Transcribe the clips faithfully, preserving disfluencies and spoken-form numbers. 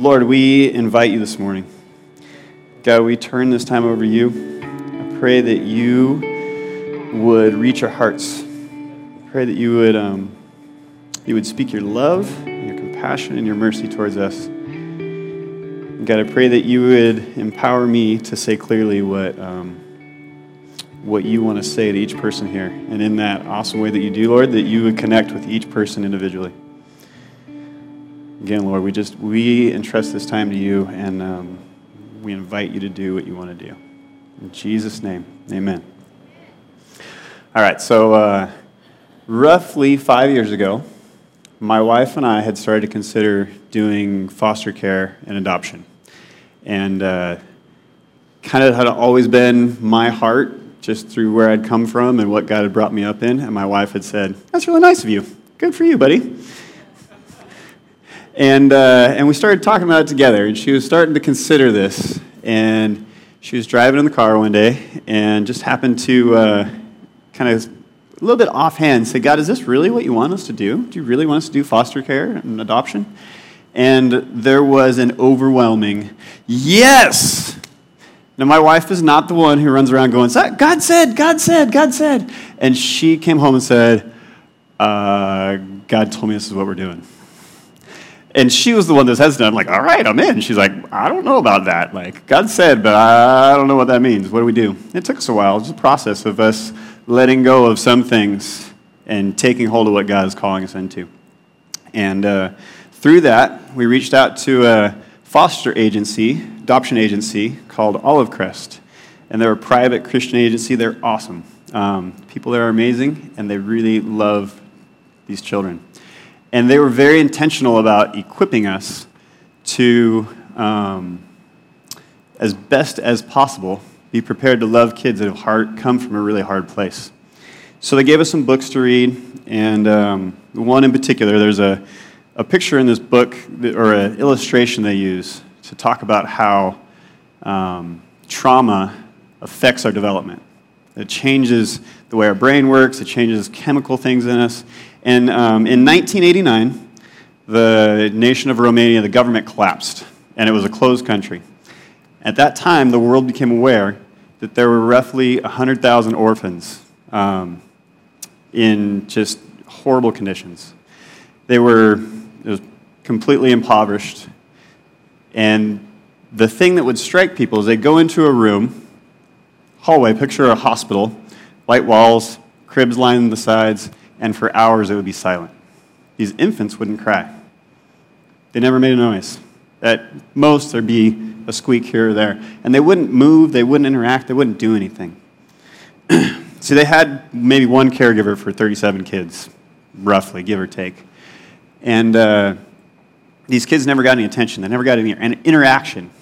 Lord, we invite you this morning. God, we turn this time over to you. I pray that you would reach our hearts. I pray that you would um, you would speak your love, and your compassion, and your mercy towards us. God, I pray that you would empower me to say clearly what um, what you want to say to each person here. And in that awesome way that you do, Lord, that you would connect with each person individually. Again, Lord, we just, we entrust this time to you, and um, we invite you to do what you want to do. In Jesus' name, amen. All right, so uh, roughly five years ago, my wife and I had started to consider doing foster care and adoption. And uh, kind of had always been my heart, just through where I'd come from and what God had brought me up in. And my wife had said, "That's really nice of you. Good for you, buddy." And uh, and we started talking about it together, and she was starting to consider this. And she was driving in the car one day and just happened to uh, kind of a little bit offhand say, "God, is this really what you want us to do? Do you really want us to do foster care and adoption?" And there was an overwhelming yes. Now, my wife is not the one who runs around going, "God said, God said, God said." And she came home and said, uh, "God told me this is what we're doing." And she was the one that was hesitant. I'm like, "All right, I'm in." She's like, "I don't know about that. Like, God said, but I don't know what that means. What do we do?" It took us a while. It was a process of us letting go of some things and taking hold of what God is calling us into. And uh, through that, we reached out to a foster agency, adoption agency called Olive Crest. And they're a private Christian agency. They're awesome. Um, people there are amazing, and they really love these children. And they were very intentional about equipping us to, um, as best as possible, be prepared to love kids that have hard, come from a really hard place. So they gave us some books to read, and um, one in particular, there's a, a picture in this book, or an illustration they use to talk about how um, trauma affects our development. It changes the way our brain works, it changes chemical things in us. And um, in nineteen eighty-nine, the nation of Romania, the government collapsed, and it was a closed country. At that time, the world became aware that there were roughly one hundred thousand orphans um, in just horrible conditions. They were it was completely impoverished. And the thing that would strike people is they'd go into a room, hallway, picture a hospital, white walls, cribs lining the sides, and for hours it would be silent. These infants wouldn't cry. They never made a noise. At most, there'd be a squeak here or there. And they wouldn't move, they wouldn't interact, they wouldn't do anything. See, they had maybe one caregiver for thirty-seven kids, roughly, give or take. And uh, these kids never got any attention. They never got any interaction.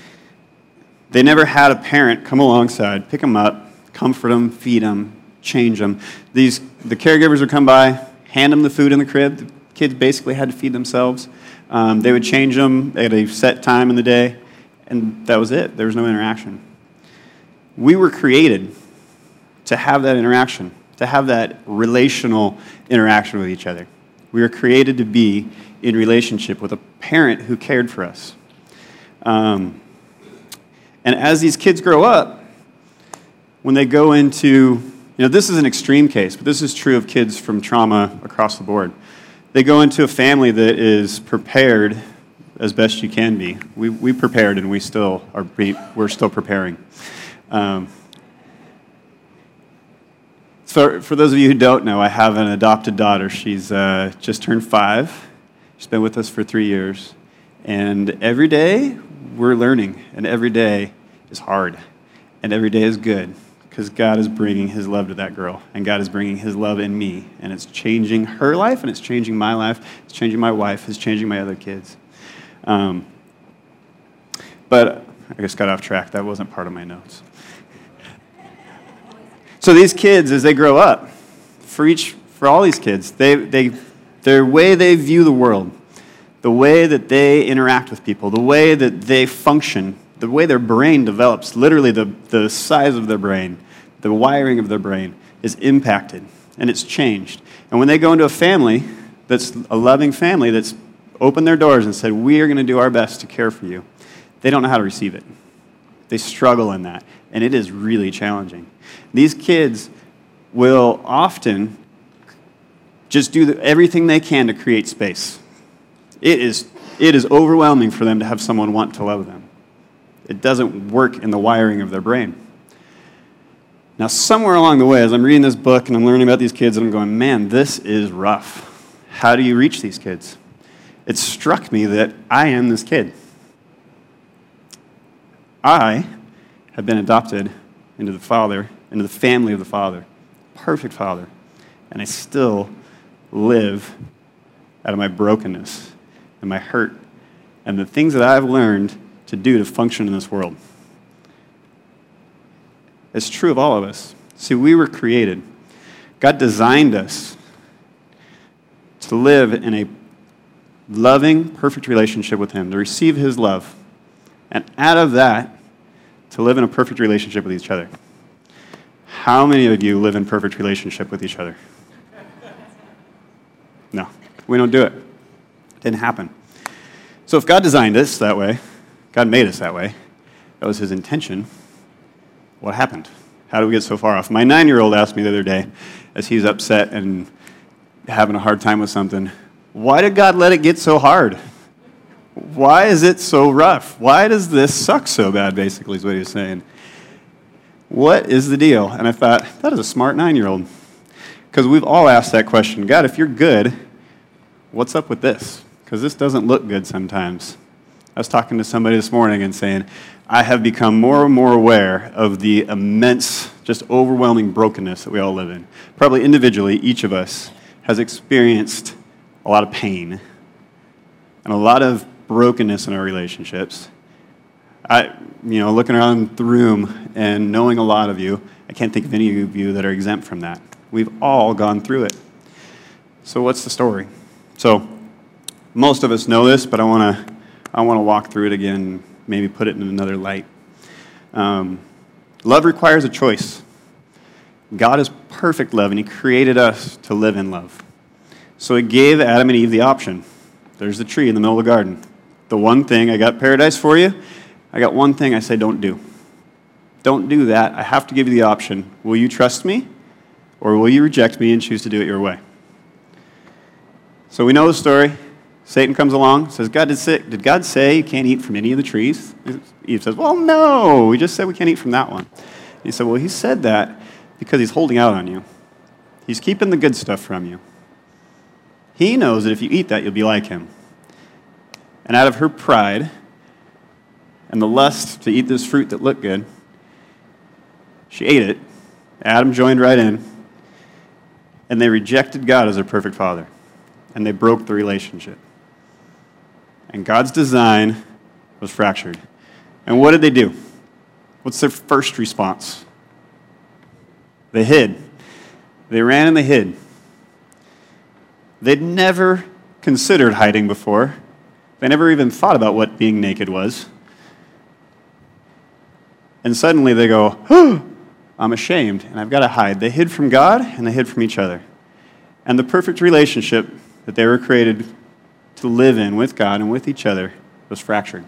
They never had a parent come alongside, pick them up, comfort them, feed them, change them. These, the caregivers would come by, hand them the food in the crib. The kids basically had to feed themselves. Um, they would change them at a set time in the day, and that was it. There was no interaction. We were created to have that interaction, to have that relational interaction with each other. We were created to be in relationship with a parent who cared for us. Um, and as these kids grow up, when they go into You know, this is an extreme case, but this is true of kids from trauma across the board. They go into a family that is prepared as best you can be. We we prepared, and we still are. We're still preparing. Um, so, for those of you who don't know, I have an adopted daughter. She's uh, just turned five. She's been with us for three years, and every day we're learning, and every day is hard, and every day is good. Because God is bringing his love to that girl, and God is bringing his love in me, and it's changing her life, and it's changing my life, it's changing my wife, it's changing my other kids. Um, but I just got off track. That wasn't part of my notes. So these kids, as they grow up, for each, for all these kids, they, they, their way they view the world, the way that they interact with people, the way that they function, the way their brain develops, literally the, the size of their brain, the wiring of their brain is impacted, and it's changed. And when they go into a family that's a loving family that's opened their doors and said, we are going to do our best to care for you, they don't know how to receive it. They struggle in that, and it is really challenging. These kids will often just do the, everything they can to create space. It is, it is overwhelming for them to have someone want to love them. It doesn't work in the wiring of their brain. Now, somewhere along the way, as I'm reading this book and I'm learning about these kids, and I'm going, man, this is rough. How do you reach these kids? It struck me that I am this kid. I have been adopted into the Father, into the family of the Father, perfect Father, and I still live out of my brokenness and my hurt and the things that I've learned to do to function in this world. It's true of all of us. See, we were created. God designed us to live in a loving, perfect relationship with Him, to receive His love, and out of that, to live in a perfect relationship with each other. How many of you live in perfect relationship with each other? No, we don't do it. It didn't happen. So if God designed us that way, God made us that way, that was His intention, what happened? How did we get so far off? My nine-year-old asked me the other day, as he's upset and having a hard time with something, why did God let it get so hard? Why is it so rough? Why does this suck so bad, basically, is what he was saying. What is the deal? And I thought, that is a smart nine-year-old. Because we've all asked that question. God, if you're good, what's up with this? Because this doesn't look good sometimes. I was talking to somebody this morning and saying, I have become more and more aware of the immense, just overwhelming brokenness that we all live in. Probably individually, each of us has experienced a lot of pain and a lot of brokenness in our relationships. I, you know, looking around the room and knowing a lot of you, I can't think of any of you that are exempt from that. We've all gone through it. So what's the story? So most of us know this, but I want to I want to walk through it again, maybe put it in another light. Um, love requires a choice. God is perfect love, and He created us to live in love. So He gave Adam and Eve the option. There's the tree in the middle of the garden. The one thing, I got paradise for you. I got one thing I say don't do. Don't do that. I have to give you the option. Will you trust me, or will you reject me and choose to do it your way? So we know the story. Satan comes along, says, God, did, say, did God say you can't eat from any of the trees? Eve says, well, no, we just said we can't eat from that one. And he said, well, He said that because He's holding out on you. He's keeping the good stuff from you. He knows that if you eat that, you'll be like Him. And out of her pride and the lust to eat this fruit that looked good, she ate it. Adam joined right in. And they rejected God as their perfect Father. And they broke the relationship. And God's design was fractured. And what did they do? What's their first response? They hid. They ran and they hid. They'd never considered hiding before. They never even thought about what being naked was. And suddenly they go, oh, I'm ashamed, and I've got to hide. They hid from God, and they hid from each other. And the perfect relationship that they were created to live in with God and with each other was fractured.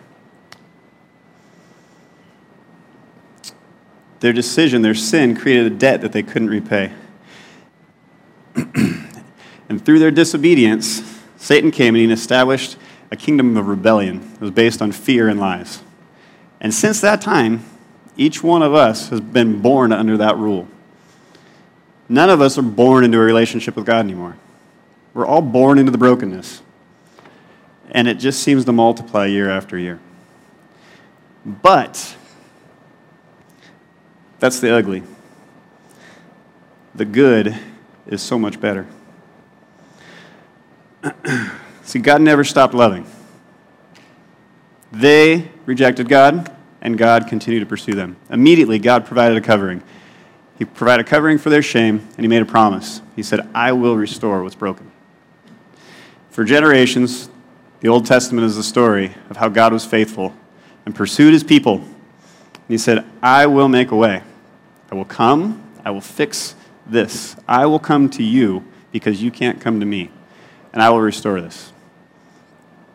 Their decision, their sin, created a debt that they couldn't repay. And through their disobedience, Satan came and he established a kingdom of rebellion that was based on fear and lies. And since that time, each one of us has been born under that rule. None of us are born into a relationship with God anymore. We're all born into the brokenness. And it just seems to multiply year after year. But that's the ugly. The good is so much better. See, God never stopped loving. They rejected God, and God continued to pursue them. Immediately, God provided a covering. He provided a covering for their shame, and He made a promise. He said, I will restore what's broken. For generations, the Old Testament is the story of how God was faithful and pursued His people. And He said, I will make a way. I will come. I will fix this. I will come to you because you can't come to me. And I will restore this.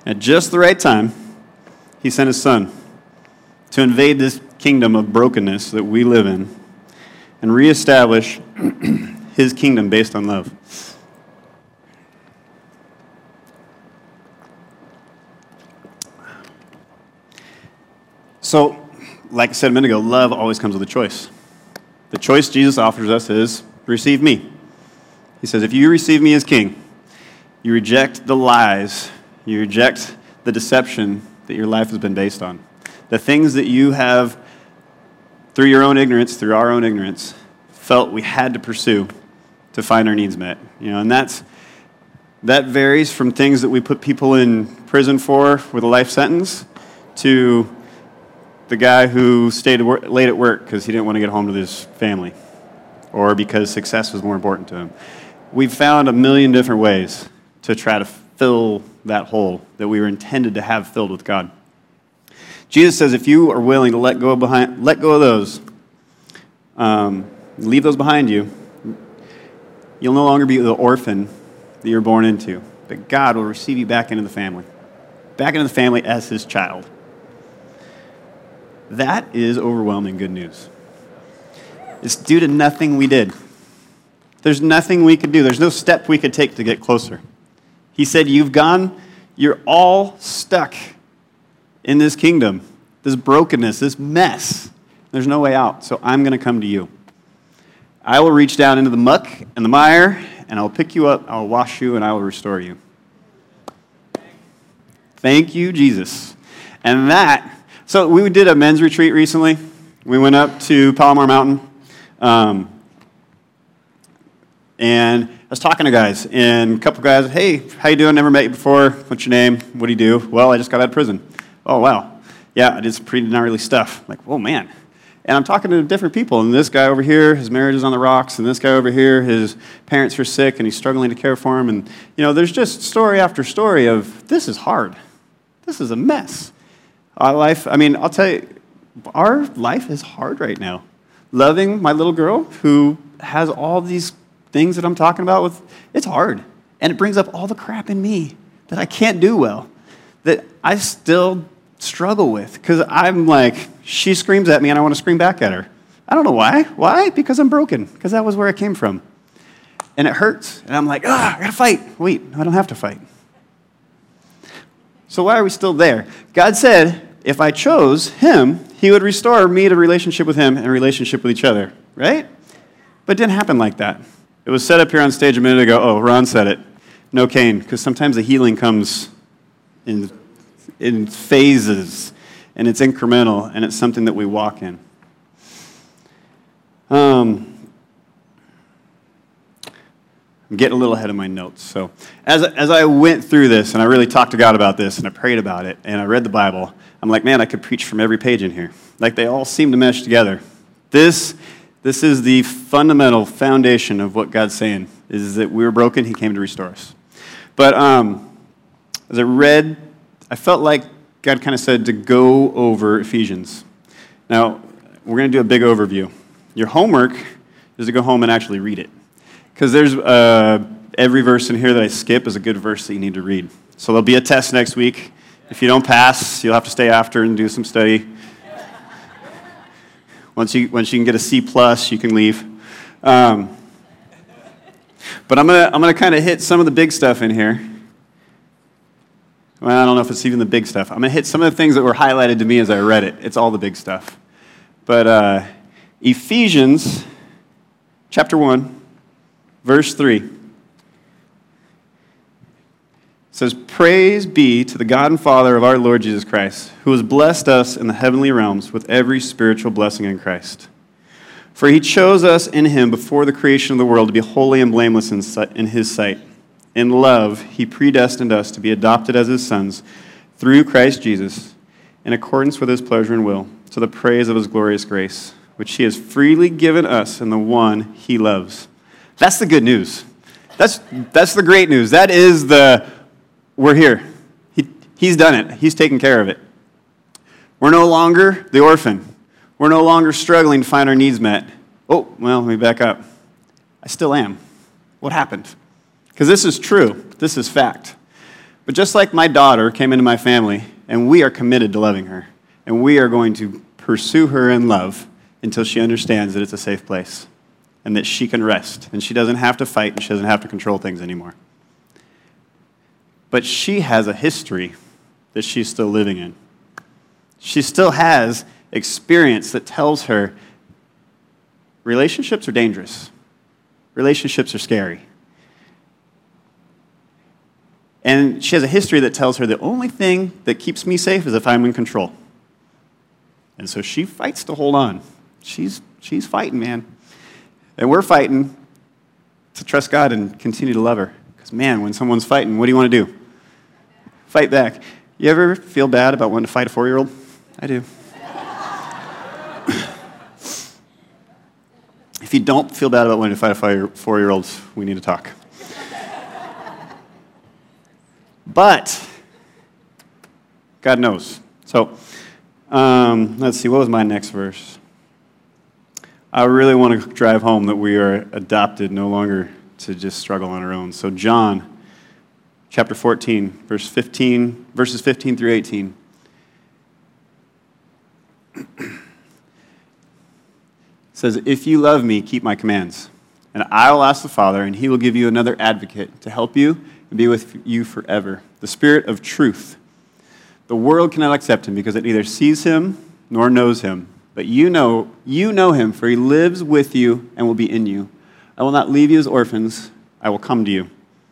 At just the right time, he sent his son to invade this kingdom of brokenness that we live in and reestablish his kingdom based on love. So, like I said a minute ago, love always comes with a choice. The choice Jesus offers us is, receive me. He says, if you receive me as king, you reject the lies, you reject the deception that your life has been based on. The things that you have, through your own ignorance, through our own ignorance, felt we had to pursue to find our needs met. You know, and that's that varies from things that we put people in prison for with a life sentence to the guy who stayed late at work because he didn't want to get home to his family or because success was more important to him. We've found a million different ways to try to fill that hole that we were intended to have filled with God. Jesus says if you are willing to let go of, behind, let go of those, um, leave those behind you, you'll no longer be the orphan that you're born into, but God will receive you back into the family, back into the family as his child. That is overwhelming good news. It's due to nothing we did. There's nothing we could do. There's no step we could take to get closer. He said, you've gone, you're all stuck in this kingdom, this brokenness, this mess. There's no way out, so I'm going to come to you. I will reach down into the muck and the mire, and I'll pick you up, I'll wash you, and I will restore you. Thank you, Jesus. And that, so we did a men's retreat recently. We went up to Palomar Mountain. Um, and I was talking to guys, and a couple guys, hey, how you doing? Never met you before. What's your name? What do you do? Well, I just got out of prison. Oh, wow. Yeah, I did some pretty gnarly stuff. I'm like, oh, man. And I'm talking to different people, and this guy over here, his marriage is on the rocks, and this guy over here, his parents are sick, and he's struggling to care for him. And, you know, there's just story after story of, this is hard. This is a mess. Our life, I mean, I'll tell you, our life is hard right now. Loving my little girl who has all these things that I'm talking about with, it's hard. And it brings up all the crap in me that I can't do well, that I still struggle with. Because I'm like, she screams at me and I want to scream back at her. I don't know why. Why? Because I'm broken. Because that was where I came from. And it hurts. And I'm like, ah, I got to fight. Wait, I don't have to fight. So why are we still there? God said, if I chose him, he would restore me to relationship with him and a relationship with each other, right? But it didn't happen like that. It was said up here on stage a minute ago. Oh, Ron said it. No Cain, because sometimes the healing comes in, in phases, and it's incremental, and it's something that we walk in. Um, I'm getting a little ahead of my notes. So as, as I went through this, and I really talked to God about this, and I prayed about it, and I read the Bible, I'm like, man, I could preach from every page in here. Like, they all seem to mesh together. This, this is the fundamental foundation of what God's saying, is that we were broken, he came to restore us. But um, as I read, I felt like God kind of said to go over Ephesians. Now, we're going to do a big overview. Your homework is to go home and actually read it. Because there's uh, every verse in here that I skip is a good verse that you need to read. So there'll be a test next week. If you don't pass, you'll have to stay after and do some study. Once you once you can get a C plus, you can leave. Um, but I'm gonna I'm gonna kind of hit some of the big stuff in here. Well, I don't know if it's even the big stuff. I'm gonna hit some of the things that were highlighted to me as I read it. It's all the big stuff. But uh, Ephesians chapter one. Verse three says, praise be to the God and Father of our Lord Jesus Christ, who has blessed us in the heavenly realms with every spiritual blessing in Christ. For he chose us in him before the creation of the world to be holy and blameless in his sight. In love, he predestined us to be adopted as his sons through Christ Jesus, in accordance with his pleasure and will, to the praise of his glorious grace, which he has freely given us in the one he loves. That's the good news. That's that's the great news. That is the, we're here. He, he's done it. He's taken care of it. We're no longer the orphan. We're no longer struggling to find our needs met. Oh, well, let me back up. I still am. What happened? Because this is true. This is fact. But just like my daughter came into my family, and we are committed to loving her, and we are going to pursue her in love until she understands that it's a safe place and that she can rest, and she doesn't have to fight, and she doesn't have to control things anymore. But she has a history that she's still living in. She still has experience that tells her relationships are dangerous. Relationships are scary. And she has a history that tells her the only thing that keeps me safe is if I'm in control. And so she fights to hold on. She's, she's fighting, man. And we're fighting to trust God and continue to love her. Because, man, when someone's fighting, what do you want to do? Fight back. You ever feel bad about wanting to fight a four-year-old? I do. If you don't feel bad about wanting to fight a four-year-old, we need to talk. But God knows. So, um, let's see, what was my next verse? I really want to drive home that we are adopted no longer to just struggle on our own. So John chapter fourteen, verse fifteen, verses fifteen through eighteen. It says, "If you love me, keep my commands, and I will ask the Father, and he will give you another advocate to help you and be with you forever, the Spirit of truth. The world cannot accept him because it neither sees him nor knows him. But you know, you know him, for he lives with you and will be in you. I will not leave you as orphans. I will come to you."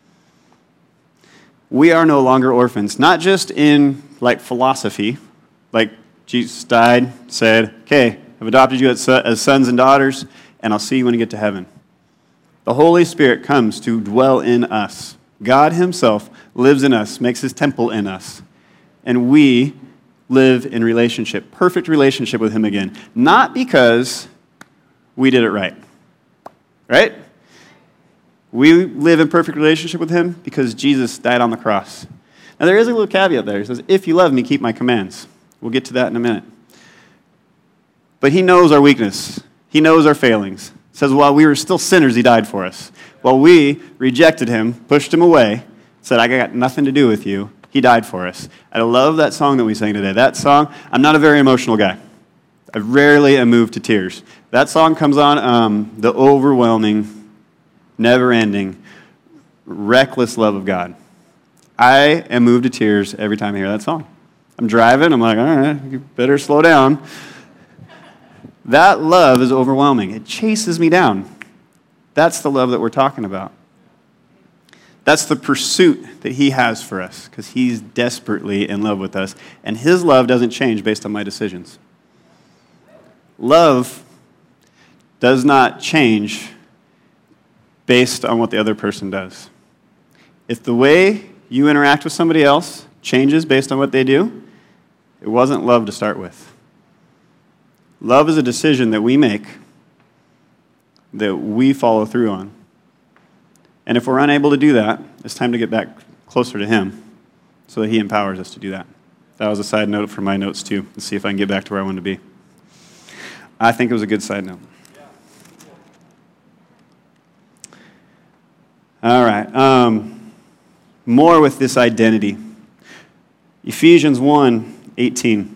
We are no longer orphans, not just in like philosophy, like Jesus died, said, "Okay, I've adopted you as sons and daughters, and I'll see you when you get to heaven." The Holy Spirit comes to dwell in us. God himself lives in us, makes his temple in us. And we live in relationship, perfect relationship with him again. Not because we did it right. Right? We live in perfect relationship with him because Jesus died on the cross. Now there is a little caveat there. He says, "If you love me, keep my commands." We'll get to that in a minute. But he knows our weakness. He knows our failings. It says, while we were still sinners, he died for us. While we rejected him, pushed him away, said, "I got nothing to do with you," he died for us. I love that song that we sang today. That song, I'm not a very emotional guy. I rarely am moved to tears. That song comes on, um, the overwhelming, never-ending, reckless love of God. I am moved to tears every time I hear that song. I'm driving, I'm like, all right, you better slow down. That love is overwhelming. It chases me down. That's the love that we're talking about. That's the pursuit that he has for us, because he's desperately in love with us, and his love doesn't change based on my decisions. Love does not change based on what the other person does. If the way you interact with somebody else changes based on what they do, it wasn't love to start with. Love is a decision that we make, that we follow through on. And if we're unable to do that, it's time to get back closer to him so that he empowers us to do that. That was a side note for my notes too. Let's see if I can get back to where I want to be. I think it was a good side note. All right. Um, more with this identity. Ephesians one eighteen.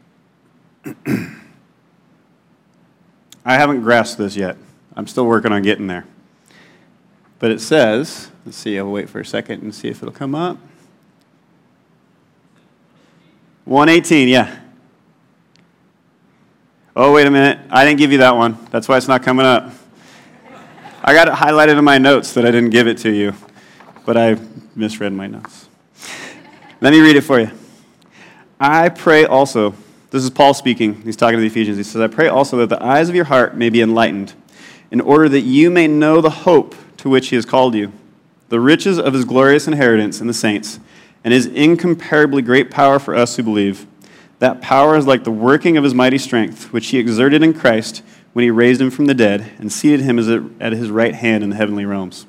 I haven't grasped this yet. I'm still working on getting there. But it says, let's see, I'll wait for a second and see if it'll come up. one eighteen, yeah. Oh, wait a minute. I didn't give you that one. That's why it's not coming up. I got it highlighted in my notes that I didn't give it to you, but I misread my notes. Let me read it for you. I pray also, this is Paul speaking, he's talking to the Ephesians, he says, "I pray also that the eyes of your heart may be enlightened, in order that you may know the hope to which he has called you, the riches of his glorious inheritance in the saints, and his incomparably great power for us who believe. That power is like the working of his mighty strength, which he exerted in Christ when he raised him from the dead and seated him as a, at his right hand in the heavenly realms."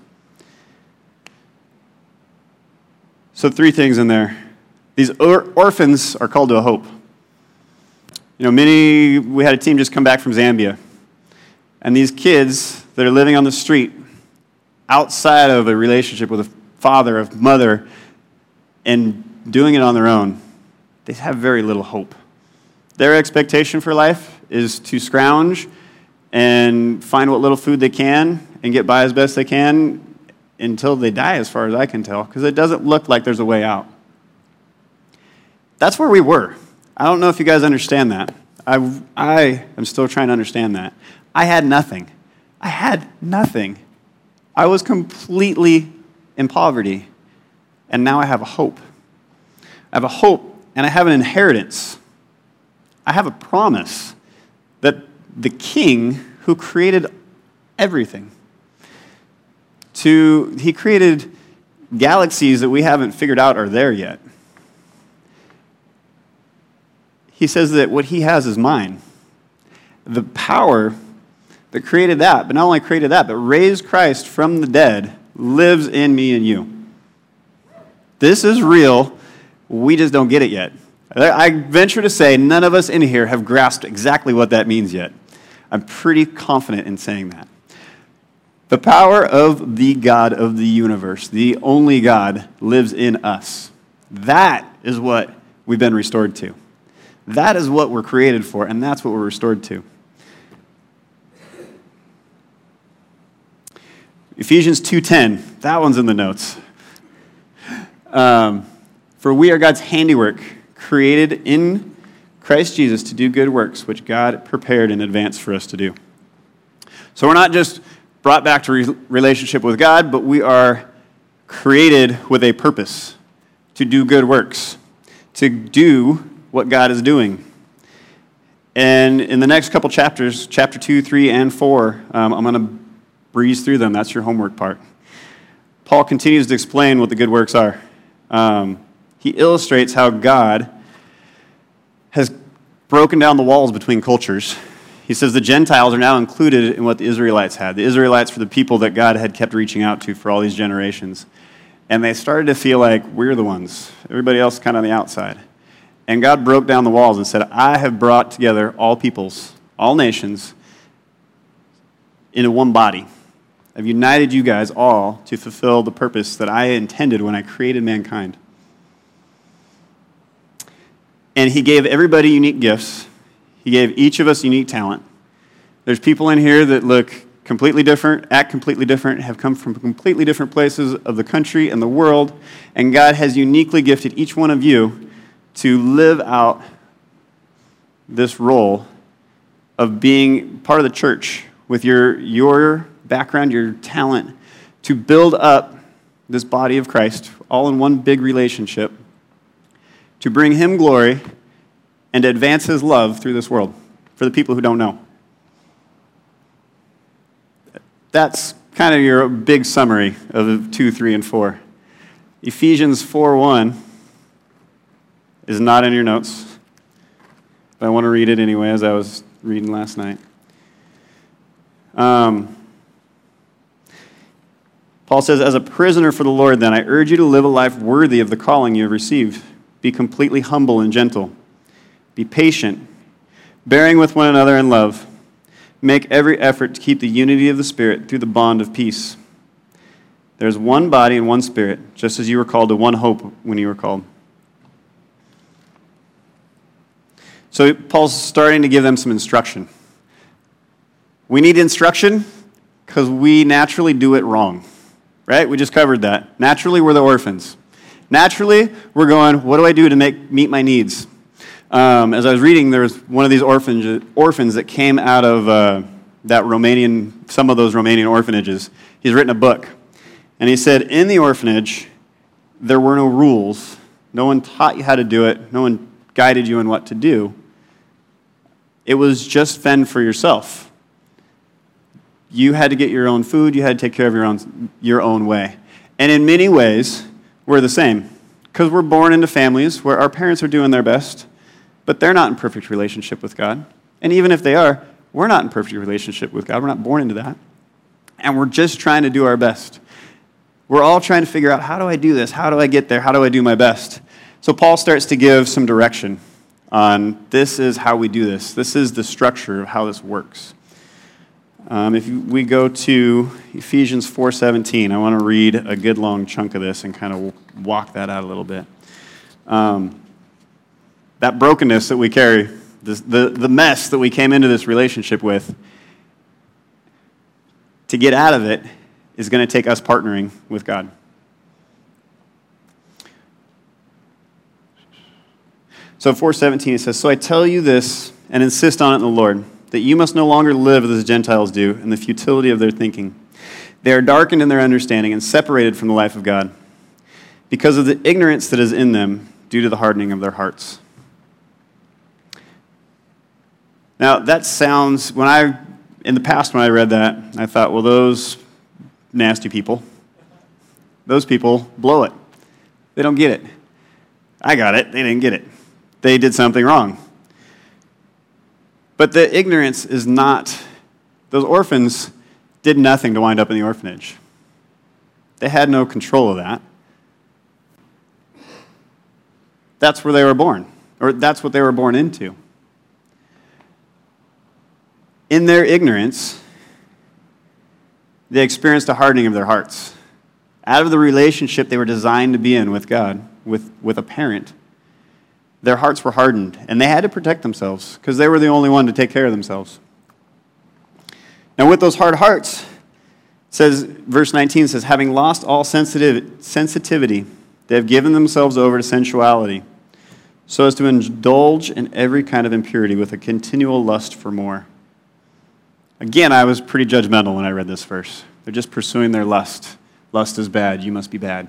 So three things in there. These or- orphans are called to a hope. You know, many, we had a team just come back from Zambia. And these kids that are living on the street, outside of a relationship with a father, a mother, and doing it on their own, they have very little hope. Their expectation for life is to scrounge and find what little food they can and get by as best they can until they die, as far as I can tell, because it doesn't look like there's a way out. That's where we were. I don't know if you guys understand that. I, I am still trying to understand that. I had nothing. I had nothing. I was completely in poverty, and now I have a hope. I have a hope, and I have an inheritance. I have a promise that the King who created everything, to he created galaxies that we haven't figured out are there yet. He says that what he has is mine. The power that created that, but not only created that, but raised Christ from the dead, lives in me and you. This is real. We just don't get it yet. I venture to say none of us in here have grasped exactly what that means yet. I'm pretty confident in saying that. The power of the God of the universe, the only God, lives in us. That is what we've been restored to. That is what we're created for, and that's what we're restored to. Ephesians two ten, that one's in the notes. Um, For we are God's handiwork, created in Christ Jesus to do good works, which God prepared in advance for us to do. So we're not just brought back to re- relationship with God, but we are created with a purpose to do good works, to do what God is doing. And in the next couple chapters, chapter two, three, and four, um, I'm going to breeze through them. That's your homework part. Paul continues to explain what the good works are. Um, he illustrates how God has broken down the walls between cultures. He says the Gentiles are now included in what the Israelites had. The Israelites were the people that God had kept reaching out to for all these generations. And they started to feel like we're the ones. Everybody else kind of on the outside. And God broke down the walls and said, I have brought together all peoples, all nations, into one body. I've united you guys all to fulfill the purpose that I intended when I created mankind. And he gave everybody unique gifts. He gave each of us unique talent. There's people in here that look completely different, act completely different, have come from completely different places of the country and the world, and God has uniquely gifted each one of you to live out this role of being part of the church with your, your background, your talent, to build up this body of Christ, all in one big relationship, to bring him glory and to advance his love through this world for the people who don't know. That's kind of your big summary of two, three, and four. Ephesians four one is not in your notes, but I want to read it anyway, as I was reading last night. Um, Paul says, as a prisoner for the Lord, then, I urge you to live a life worthy of the calling you have received. Be completely humble and gentle. Be patient, bearing with one another in love. Make every effort to keep the unity of the Spirit through the bond of peace. There is one body and one Spirit, just as you were called to one hope when you were called. So Paul's starting to give them some instruction. We need instruction because we naturally do it wrong, right? We just covered that. Naturally, we're the orphans. Naturally, we're going, what do I do to make meet my needs? Um, as I was reading, there was one of these orphans, orphans that came out of uh, that Romanian, some of those Romanian orphanages. He's written a book. And he said, in the orphanage, there were no rules. No one taught you how to do it. No one guided you in what to do. It was just fend for yourself. You had to get your own food. You had to take care of your own, your own way. And in many ways, we're the same. Because we're born into families where our parents are doing their best, but they're not in perfect relationship with God. And even if they are, we're not in perfect relationship with God. We're not born into that. And we're just trying to do our best. We're all trying to figure out, how do I do this? How do I get there? How do I do my best? So Paul starts to give some direction on this is how we do this. This is the structure of how this works. Um, if we go to Ephesians four seventeen, I want to read a good long chunk of this and kind of walk that out a little bit. um, that brokenness that we carry, this, the, the mess that we came into this relationship with, to get out of it is going to take us partnering with God. So four seventeen, it says, "So I tell you this and insist on it in the Lord, that you must no longer live as the Gentiles do in the futility of their thinking. They are darkened in their understanding and separated from the life of God because of the ignorance that is in them due to the hardening of their hearts." Now, that sounds, when I, in the past when I read that, I thought, well, those nasty people, those people blow it. They don't get it. I got it. They didn't get it. They did something wrong. But the ignorance is not, those orphans did nothing to wind up in the orphanage. They had no control of that. That's where they were born, or that's what they were born into. In their ignorance, they experienced a hardening of their hearts. Out of the relationship they were designed to be in with God, with, with a parent, their hearts were hardened, and they had to protect themselves because they were the only one to take care of themselves. Now, with those hard hearts, it says, verse nineteen says, "Having lost all sensitive, sensitivity, they have given themselves over to sensuality, so as to indulge in every kind of impurity with a continual lust for more." Again, I was pretty judgmental when I read this verse. They're just pursuing their lust. Lust is bad. You must be bad.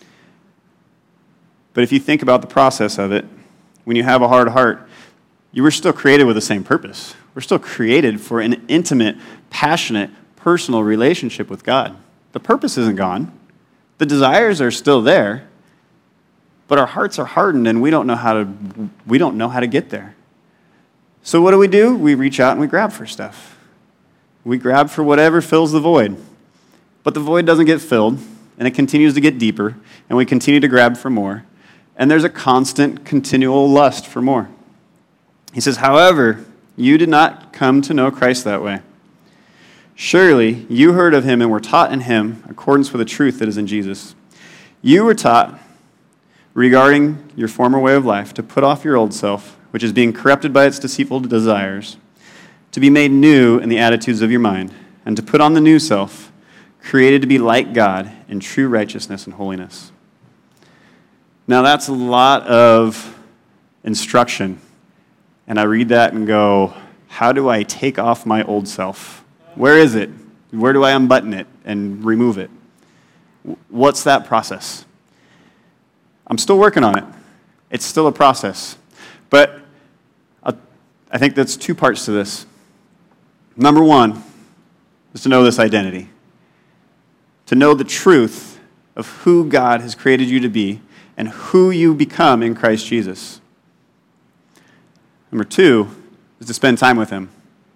But if you think about the process of it, when you have a hard heart, you were still created with the same purpose. We're still created for an intimate, passionate, personal relationship with God. The purpose isn't gone. The desires are still there, but our hearts are hardened and we don't know how to we don't know how to get there. So what do we do? We reach out and we grab for stuff. We grab for whatever fills the void. But the void doesn't get filled, and it continues to get deeper, and we continue to grab for more. And there's a constant, continual lust for more. He says, "However, you did not come to know Christ that way. Surely you heard of him and were taught in him, in accordance with the truth that is in Jesus. You were taught, regarding your former way of life, to put off your old self, which is being corrupted by its deceitful desires, to be made new in the attitudes of your mind, and to put on the new self, created to be like God in true righteousness and holiness." Now that's a lot of instruction. And I read that and go, how do I take off my old self? Where is it? Where do I unbutton it and remove it? What's that process? I'm still working on it. It's still a process. But I think that's two parts to this. Number one is to know this identity. To know the truth of who God has created you to be and who you become in Christ Jesus. Number two is to spend time with him.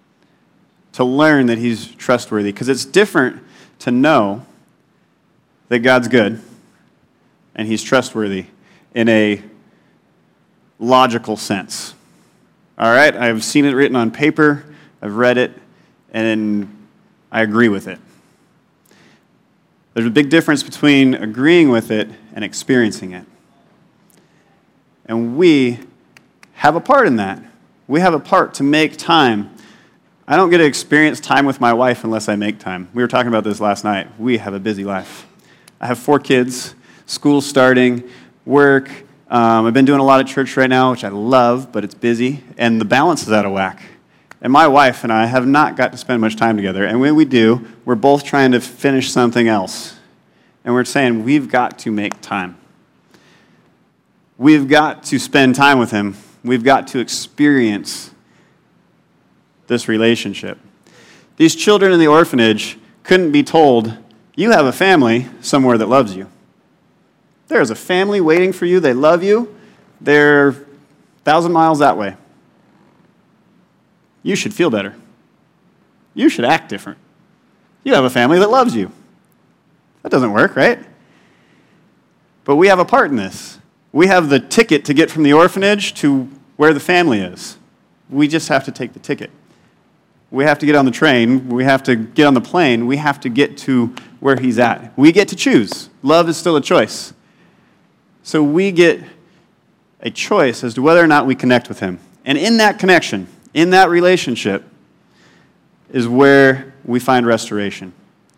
To learn that he's trustworthy. Because it's different to know that God's good and he's trustworthy in a logical sense. All right? I've seen it written on paper. I've read it. And I agree with it. There's a big difference between agreeing with it and experiencing it. And we have a part in that. We have a part to make time. I don't get to experience time with my wife unless I make time. We were talking about this last night. We have a busy life. I have four kids, school starting, work. Um, I've been doing a lot of church right now, which I love, but it's busy, and the balance is out of whack. And my wife and I have not got to spend much time together. And when we do, we're both trying to finish something else. And we're saying, we've got to make time. We've got to spend time with him. We've got to experience this relationship. These children in the orphanage couldn't be told, you have a family somewhere that loves you. There's a family waiting for you. They love you. They're a thousand miles that way. You should feel better. You should act different. You have a family that loves you. That doesn't work, right? But we have a part in this. We have the ticket to get from the orphanage to where the family is. We just have to take the ticket. We have to get on the train. We have to get on the plane. We have to get to where he's at. We get to choose. Love is still a choice. So we get a choice as to whether or not we connect with him. And in that connection, in that relationship, is where we find restoration.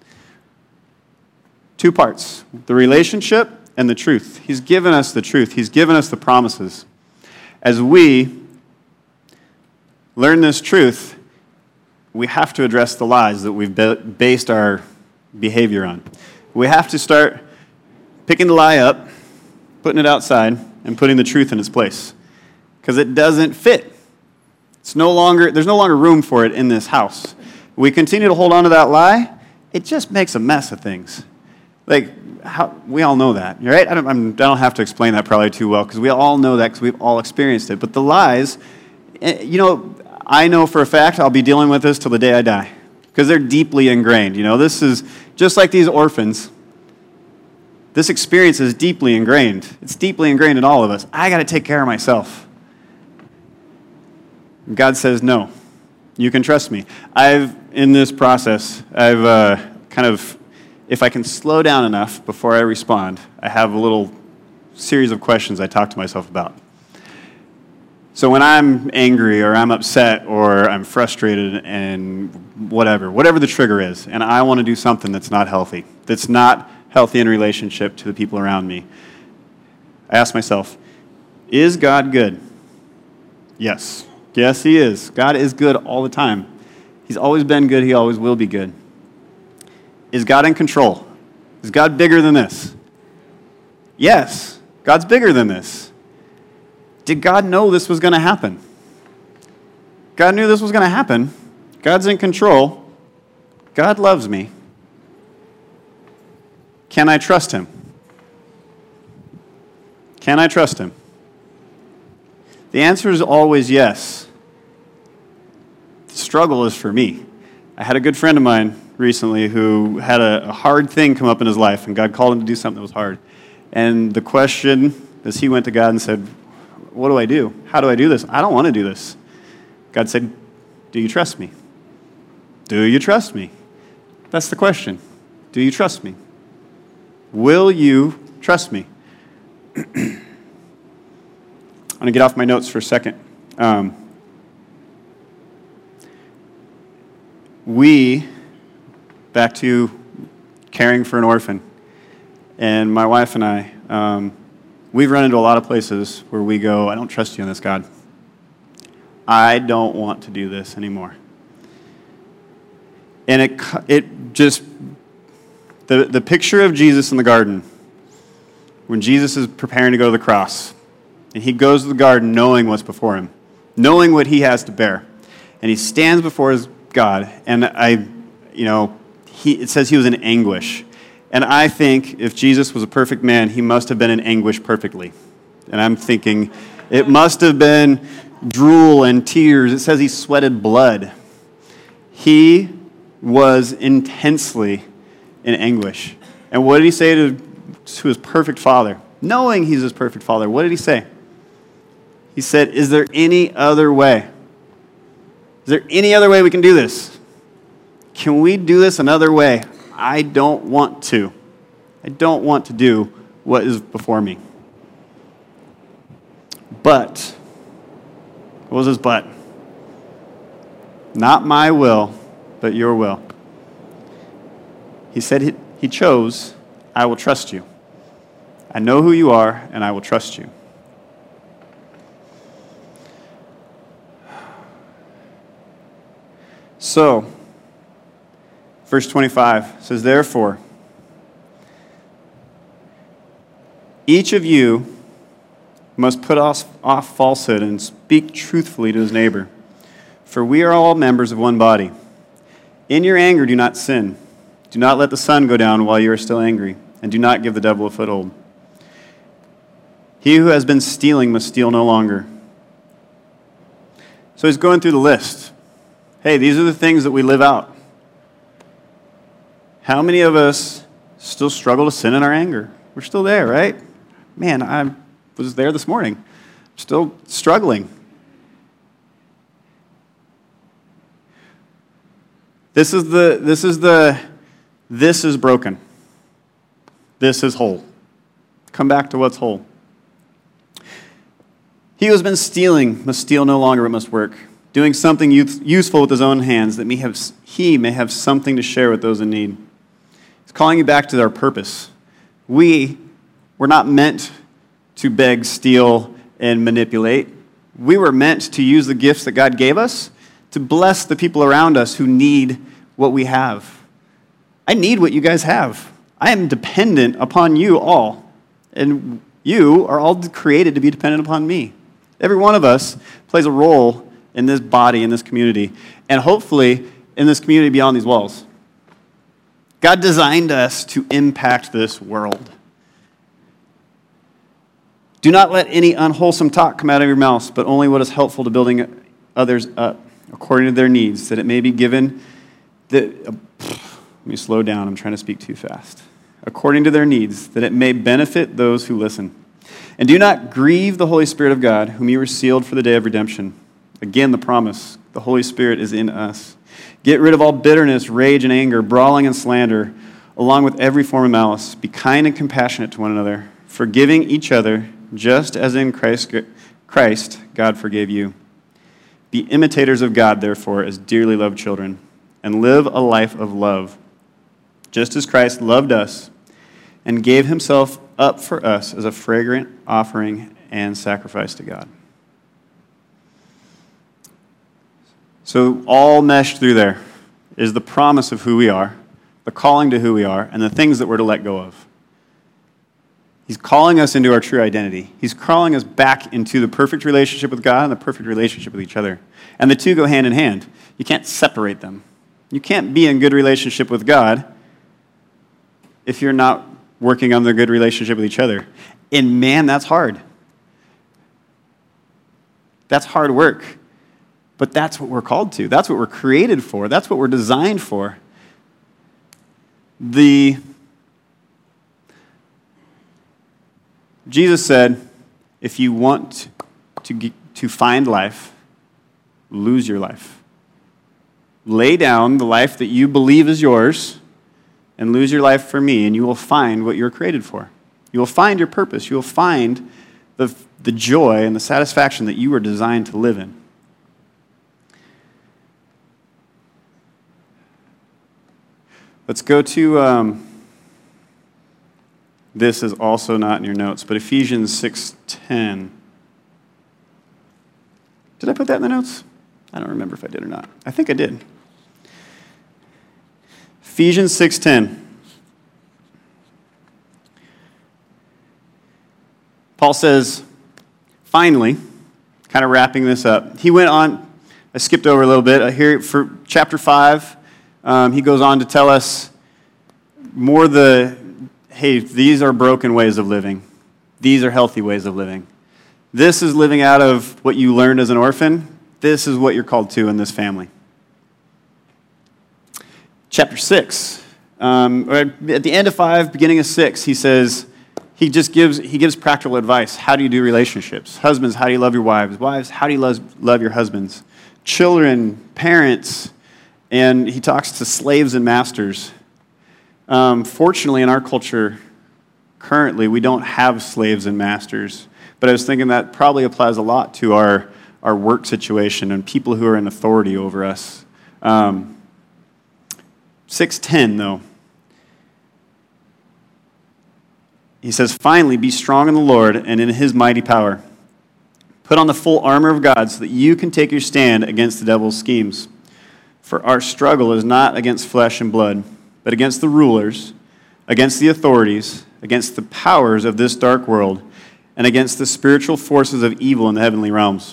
Two parts, the relationship and the truth. He's given us the truth. He's given us the promises. As we learn this truth, we have to address the lies that we've based our behavior on. We have to start picking the lie up, putting it outside, and putting the truth in its place. Because it doesn't fit. It's no longer, there's no longer room for it in this house. We continue to hold on to that lie, it just makes a mess of things. Like, how, we all know that, right? I don't, I'm, I don't have to explain that probably too well, because we all know that because we've all experienced it. But the lies, you know, I know for a fact I'll be dealing with this till the day I die, because they're deeply ingrained. You know, this is just like these orphans. This experience is deeply ingrained. It's deeply ingrained in all of us. I got to take care of myself. God says, no, you can trust me. I've, in this process, I've uh, kind of, if I can slow down enough before I respond, I have a little series of questions I talk to myself about. So when I'm angry or I'm upset or I'm frustrated and whatever, whatever the trigger is, and I want to do something that's not healthy, that's not healthy in relationship to the people around me, I ask myself, is God good? Yes. Yes, he is. God is good all the time. He's always been good. He always will be good. Is God in control? Is God bigger than this? Yes. God's bigger than this. Did God know this was going to happen? God knew this was going to happen. God's in control. God loves me. Can I trust him? Can I trust him? The answer is always yes. The struggle is for me. I had a good friend of mine recently who had a, a hard thing come up in his life, and God called him to do something that was hard. And the question, as he went to God and said, what do I do? How do I do this? I don't want to do this. God said, do you trust me? Do you trust me? That's the question. Do you trust me? Will you trust me? I'm going to get off my notes for a second. Um, we, back to caring for an orphan, and my wife and I, um, we've run into a lot of places where we go, I don't trust you in this, God. I don't want to do this anymore. And it it just, the, the picture of Jesus in the garden, when Jesus is preparing to go to the cross, and he goes to the garden knowing what's before him, knowing what he has to bear. And he stands before his God, and I, you know, he, it says he was in anguish. And I think if Jesus was a perfect man, he must have been in anguish perfectly. And I'm thinking it must have been drool and tears. It says he sweated blood. He was intensely in anguish. And what did he say to, to his perfect father? Knowing he's his perfect father, what did he say? He said, is there any other way? Is there any other way we can do this? Can we do this another way? I don't want to. I don't want to do what is before me. But, what was his but? Not my will, but your will. He said he, he chose, I will trust you. I know who you are, and I will trust you. So, verse twenty-five says, therefore, each of you must put off, off falsehood and speak truthfully to his neighbor, for we are all members of one body. In your anger, do not sin. Do not let the sun go down while you are still angry, and do not give the devil a foothold. He who has been stealing must steal no longer. So he's going through the list. Hey, these are the things that we live out. How many of us still struggle to sin in our anger? We're still there, right? Man, I was there this morning. I'm still struggling. This is the, this is the, this is broken. This is whole. Come back to what's whole. He who has been stealing must steal no longer, but must work, doing something use- useful with his own hands, that may have, he may have something to share with those in need. He's calling you back to our purpose. We were not meant to beg, steal, and manipulate. We were meant to use the gifts that God gave us to bless the people around us who need what we have. I need what you guys have. I am dependent upon you all. And you are all created to be dependent upon me. Every one of us plays a role in this body, in this community, and hopefully in this community beyond these walls. God designed us to impact this world. Do not let any unwholesome talk come out of your mouths, but only what is helpful to building others up according to their needs, that it may be given the... Uh, let me slow down. I'm trying to speak too fast. According to their needs, that it may benefit those who listen. And do not grieve the Holy Spirit of God, whom you were sealed for the day of redemption. Again, the promise, the Holy Spirit is in us. Get rid of all bitterness, rage, and anger, brawling and slander, along with every form of malice. Be kind and compassionate to one another, forgiving each other, just as in Christ, Christ God forgave you. Be imitators of God, therefore, as dearly loved children, and live a life of love, just as Christ loved us and gave himself up for us as a fragrant offering and sacrifice to God. So all meshed through there is the promise of who we are, the calling to who we are, and the things that we're to let go of. He's calling us into our true identity. He's calling us back into the perfect relationship with God and the perfect relationship with each other. And the two go hand in hand. You can't separate them. You can't be in good relationship with God if you're not working on the good relationship with each other. And man, that's hard. That's hard work. But that's what we're called to. That's what we're created for. That's what we're designed for. The Jesus said, if you want to, get, to find life, lose your life. Lay down the life that you believe is yours and lose your life for me, and you will find what you're created for. You will find your purpose. You will find the, the joy and the satisfaction that you were designed to live in. Let's go to... Um, This is also not in your notes, but Ephesians six ten. Did I put that in the notes? I don't remember if I did or not. I think I did. Ephesians six ten. Paul says, finally, kind of wrapping this up. He went on, I skipped over a little bit. Here for chapter five, um, he goes on to tell us more the... hey, these are broken ways of living. These are healthy ways of living. This is living out of what you learned as an orphan. This is what you're called to in this family. Chapter six. Um, at the end of five, beginning of six, he says, he just gives he gives practical advice. How do you do relationships? Husbands, how do you love your wives? Wives, how do you love, love your husbands? Children, parents, and he talks to slaves and masters. Um, fortunately, in our culture, currently, we don't have slaves and masters. But I was thinking that probably applies a lot to our, our work situation and people who are in authority over us. Um, six ten, though. He says, finally, be strong in the Lord and in his mighty power. Put on the full armor of God so that you can take your stand against the devil's schemes. For our struggle is not against flesh and blood, but against the rulers, against the authorities, against the powers of this dark world, and against the spiritual forces of evil in the heavenly realms.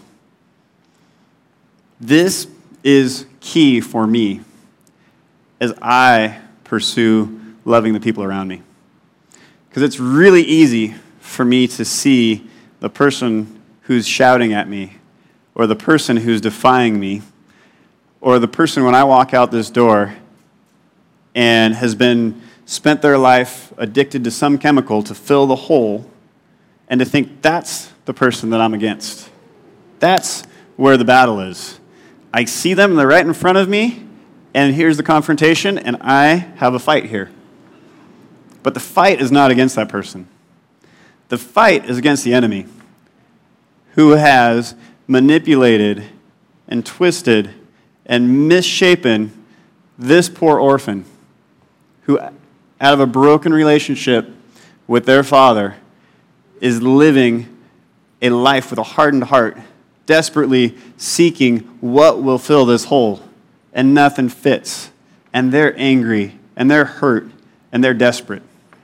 This is key for me as I pursue loving the people around me. Because it's really easy for me to see the person who's shouting at me, or the person who's defying me, or the person when I walk out this door and has been spent their life addicted to some chemical to fill the hole, and to think that's the person that I'm against. That's where the battle is. I see them, and they're right in front of me, and here's the confrontation, and I have a fight here. But the fight is not against that person. The fight is against the enemy, who has manipulated and twisted and misshapen this poor orphan who, out of a broken relationship with their father, is living a life with a hardened heart, desperately seeking what will fill this hole, and nothing fits. And they're angry, and they're hurt, and they're desperate.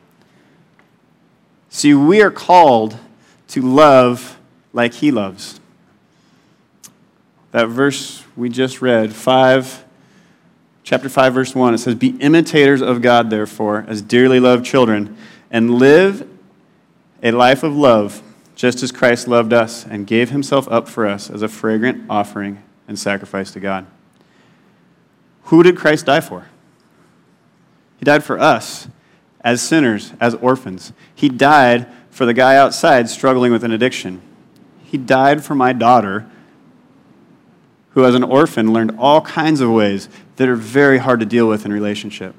See, we are called to love like he loves. That verse we just read, five, chapter five, verse one, it says, "Be imitators of God, therefore, as dearly loved children, and live a life of love, just as Christ loved us and gave himself up for us as a fragrant offering and sacrifice to God." Who did Christ die for? He died for us as sinners, as orphans. He died for the guy outside struggling with an addiction. He died for my daughter, who as an orphan learned all kinds of ways that are very hard to deal with in relationship.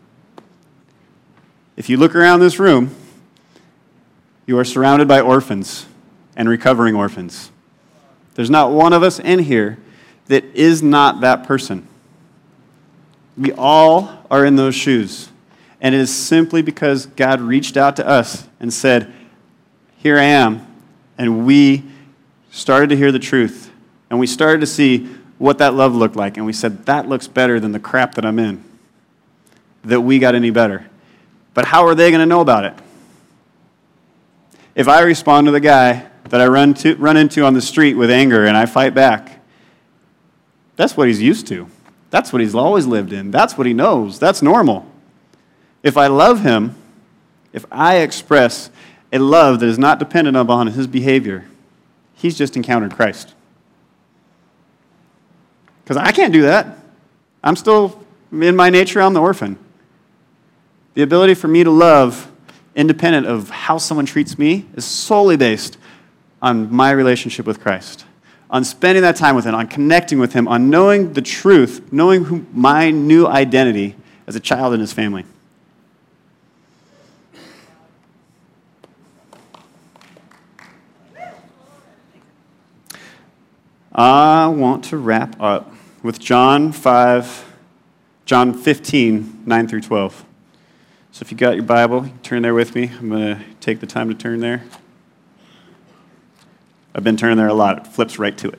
If you look around this room, you are surrounded by orphans and recovering orphans. There's not one of us in here that is not that person. We all are in those shoes. And it is simply because God reached out to us and said, "Here I am." And we started to hear the truth. And we started to see what that love looked like. And we said, that looks better than the crap that I'm in. That we got any better. But how are they going to know about it? If I respond to the guy that I run to run into on the street with anger and I fight back, that's what he's used to. That's what he's always lived in. That's what he knows. That's normal. If I love him, if I express a love that is not dependent upon his behavior, he's just encountered Christ. Because I can't do that. I'm still, in my nature, I'm the orphan. The ability for me to love, independent of how someone treats me, is solely based on my relationship with Christ, on spending that time with him, on connecting with him, on knowing the truth, knowing who, my new identity as a child in his family. I want to wrap up with John five, John fifteen, nine through twelve. So if you got your Bible, turn there with me. I'm going to take the time to turn there. I've been turning there a lot. It flips right to it.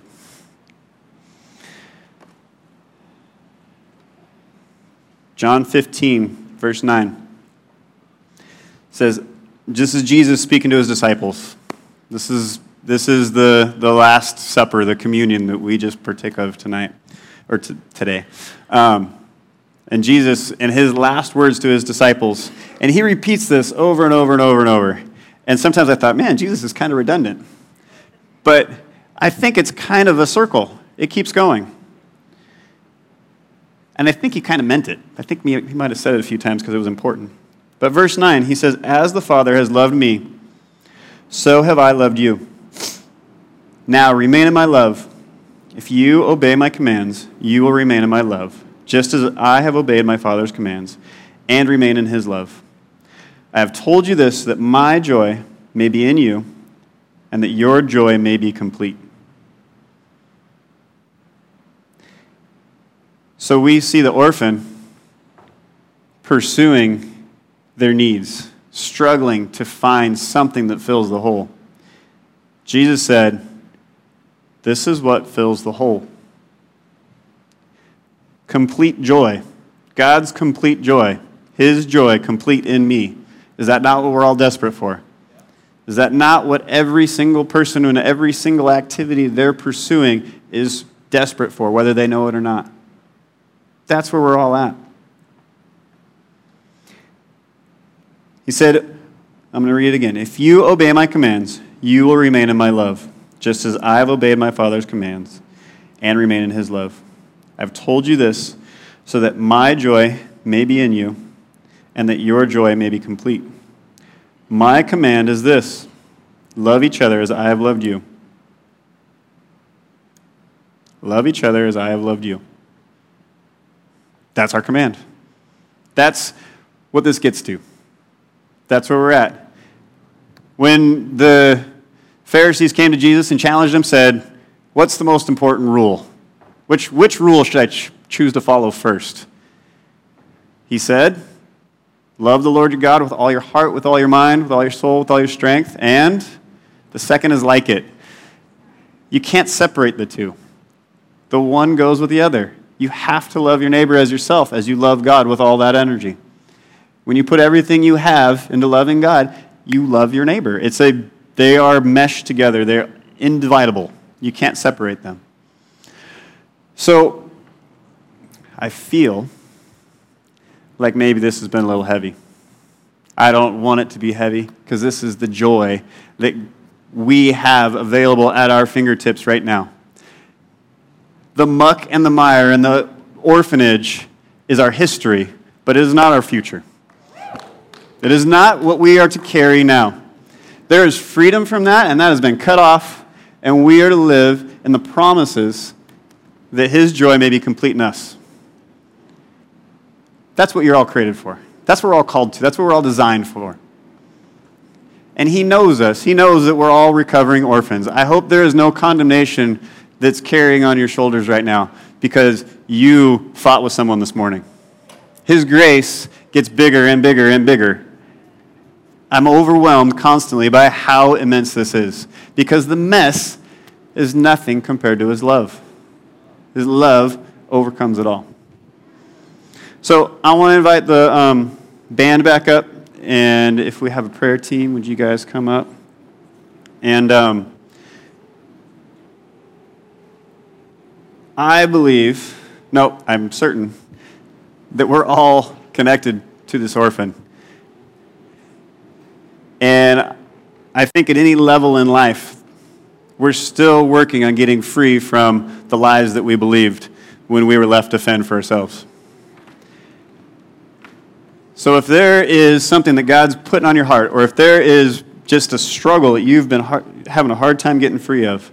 John fifteen, verse nine. It says, just as Jesus speaking to his disciples, this is this is the, the Last Supper, the communion that we just partake of tonight, or t- today. Um, and Jesus, in his last words to his disciples, and he repeats this over and over and over and over. And sometimes I thought, man, Jesus is kind of redundant. But I think it's kind of a circle. It keeps going. And I think he kind of meant it. I think he might have said it a few times because it was important. But verse nine, he says, "As the Father has loved me, so have I loved you. Now remain in my love. If you obey my commands, you will remain in my love, just as I have obeyed my Father's commands and remain in his love. I have told you this, that my joy may be in you, and that your joy may be complete." So we see the orphan pursuing their needs, struggling to find something that fills the hole. Jesus said, this is what fills the hole. Complete joy. God's complete joy. His joy complete in me. Is that not what we're all desperate for? Is that not what every single person in every single activity they're pursuing is desperate for, whether they know it or not? That's where we're all at. He said, I'm going to read it again. If you obey my commands, you will remain in my love, just as I have obeyed my Father's commands and remain in his love. I've told you this so that my joy may be in you and that your joy may be complete. My command is this: love each other as I have loved you. Love each other as I have loved you. That's our command. That's what this gets to. That's where we're at. When the Pharisees came to Jesus and challenged him, said, what's the most important rule? Which, which rule should I ch- choose to follow first? He said, love the Lord your God with all your heart, with all your mind, with all your soul, with all your strength. And the second is like it. You can't separate the two. The one goes with the other. You have to love your neighbor as yourself, as you love God with all that energy. When you put everything you have into loving God, you love your neighbor. It's a, they are meshed together. They're indivisible. You can't separate them. So, I feel like maybe this has been a little heavy. I don't want it to be heavy because this is the joy that we have available at our fingertips right now. The muck and the mire and the orphanage is our history, but it is not our future. It is not what we are to carry now. There is freedom from that, and that has been cut off, and we are to live in the promises that His joy may be complete in us. That's what you're all created for. That's what we're all called to. That's what we're all designed for. And He knows us. He knows that we're all recovering orphans. I hope there is no condemnation that's carrying on your shoulders right now because you fought with someone this morning. His grace gets bigger and bigger and bigger. I'm overwhelmed constantly by how immense this is because the mess is nothing compared to His love. His love overcomes it all. So I want to invite the um, band back up, and if we have a prayer team, would you guys come up? And um, I believe, no, I'm certain, that we're all connected to this orphan. And I think at any level in life, we're still working on getting free from the lies that we believed when we were left to fend for ourselves. So if there is something that God's putting on your heart, or if there is just a struggle that you've been hard, having a hard time getting free of,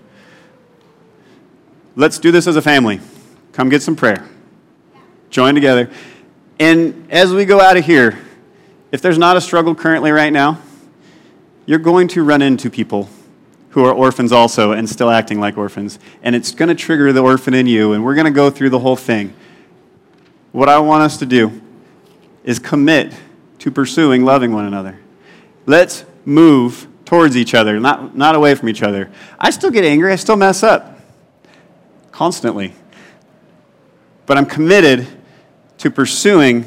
let's do this as a family. Come get some prayer. Join together. And as we go out of here, if there's not a struggle currently right now, you're going to run into people who are orphans also and still acting like orphans. And it's going to trigger the orphan in you, and we're going to go through the whole thing. What I want us to do is commit to pursuing loving one another. Let's move towards each other, not, not away from each other. I still get angry. I still mess up constantly. But I'm committed to pursuing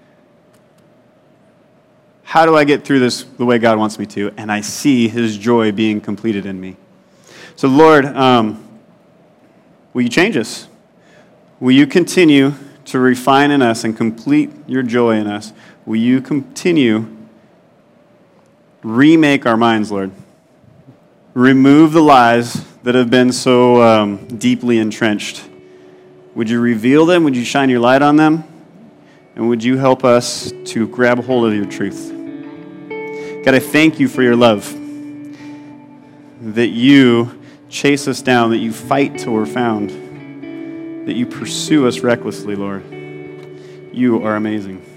how do I get through this the way God wants me to, and I see His joy being completed in me. So, Lord, um, will you change us? Will you continue to refine in us and complete your joy in us? Will you continue remake our minds, Lord? Remove the lies that have been so um, deeply entrenched. Would you reveal them? Would you shine your light on them? And would you help us to grab a hold of your truth? God, I thank you for your love, that you chase us down, that you fight till we're found, that you pursue us recklessly, Lord. You are amazing.